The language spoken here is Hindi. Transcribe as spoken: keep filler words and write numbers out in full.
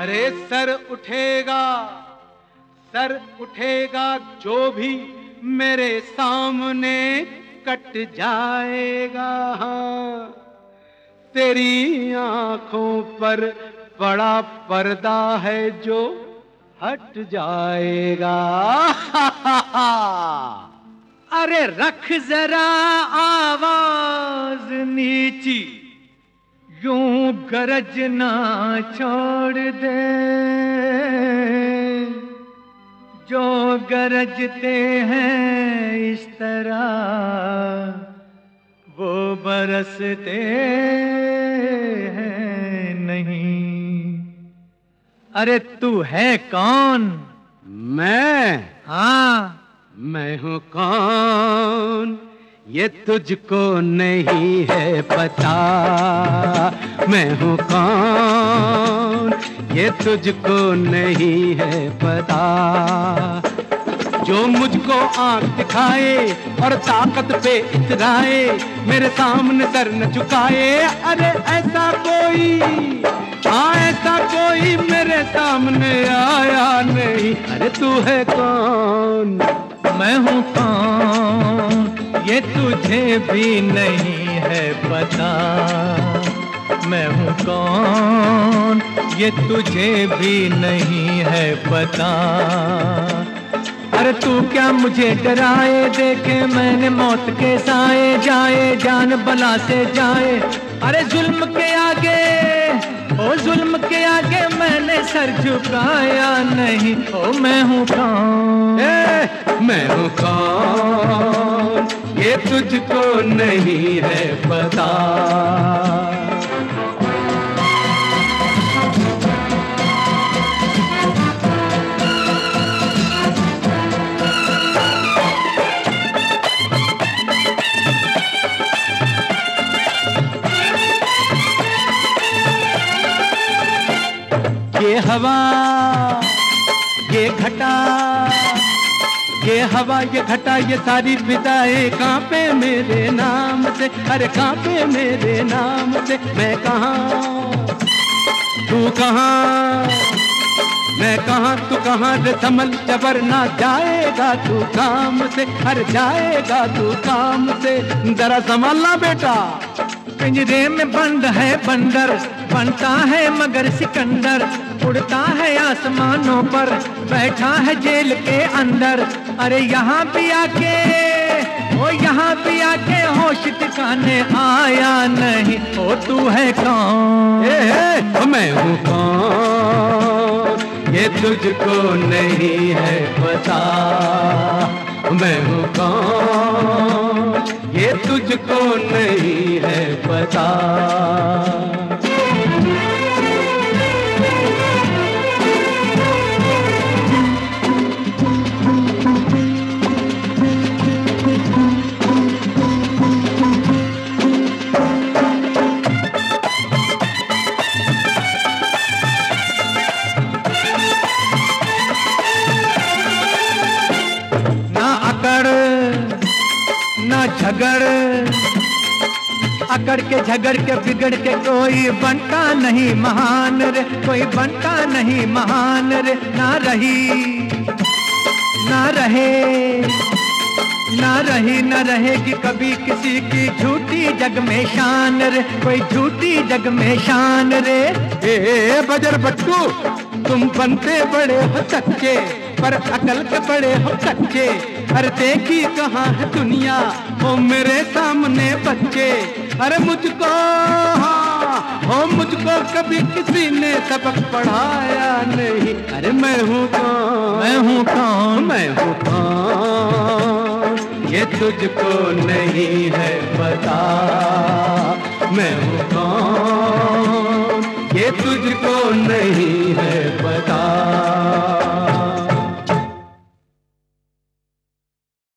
अरे सर उठेगा, सर उठेगा जो भी मेरे सामने कट जाएगा। हाँ, तेरी आंखों पर बड़ा पर्दा है जो हट जाएगा। अरे रख जरा आवाज नीची, यूं गरजना छोड़ दे, जो गरजते हैं इस तरह वो बरसते हैं नहीं। अरे तू है कौन? मैं? हाँ, मैं हूँ कौन ये तुझको नहीं है पता। मैं हूँ कौन ये तुझको नहीं है पता। जो मुझको आंख दिखाए और ताकत पे इतराए, मेरे सामने सर न झुकाए। अरे ऐसा कोई, हाँ ऐसा कोई मेरे सामने आया नहीं। अरे तू है कौन? मैं हूँ कौन ये तुझे भी नहीं है पता। मैं हूँ कौन ये तुझे भी नहीं है पता। अरे तू क्या मुझे डराए, देखे मैंने मौत के साए, जाए जान बला से जाए। अरे जुल्म के आगे, ओ जुल्म के आगे मैंने सर झुकाया नहीं। ओ मैं हूँ कौन? ए, मैं हूँ कौन ये तुझको नहीं है पता। ये हवा, ये घटा, ये हवा, ये घटा, ये सारी फिजाएं कांपे मेरे नाम से। अरे कांपे मेरे नाम से। मैं कहाँ, तू कहाँ, मैं कहाँ, तू कहाँ रे संभल जबर ना जाएगा तू काम से। अरे जाएगा तू काम से। जरा संभलना बेटा। पिंजरे में बंद है बंदर, बनता है मगर सिकंदर, उड़ता है आसमानों पर, बैठा है जेल के अंदर। अरे यहाँ भी आके, ओ यहाँ भी आके होश ठिकाने आया नहीं। ओ तू है कौन? ए, ए, मैं हूँ कौन ये तुझको नहीं है पता। मैं हूँ कौन ये तुझको नहीं है पता। झगड़, अकड़ के झगड़ के बिगड़ के कोई बनता नहीं महान रे, कोई बनता नहीं महान रे। ना रही, ना रहे, ना रही, ना रहेगी कभी किसी की झूठी जग में शान रे, कोई झूठी जग में शान रे। ए बजर बट्टू, तुम बनते बड़े हो सच्चे, पर अकल के बड़े हो कच्चे। अरे देखी कहाँ है दुनिया वो मेरे सामने बच्चे। अरे मुझको, हाँ, हो मुझको कभी किसी ने सबक पढ़ाया नहीं। अरे मैं हूँ कौन? मैं हूँ कौन? मैं हूँ कौन ये तुझको नहीं है पता। मैं हूँ कौन ये तुझको नहीं है पता।